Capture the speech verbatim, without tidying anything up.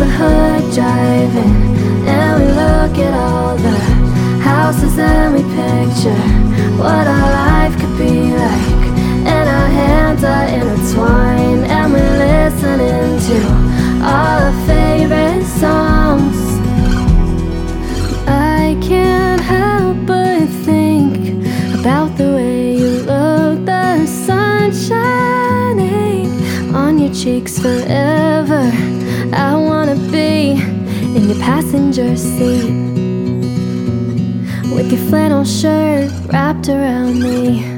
the hood driving, and we look at all the houses and we picture what our life could be like. And our hands are intertwined, and we're listening to all our favorite songs. I can't help but think about the way you look, the sun shining on your cheeks forever. I wanna be in your passenger seat with your flannel shirt wrapped around me.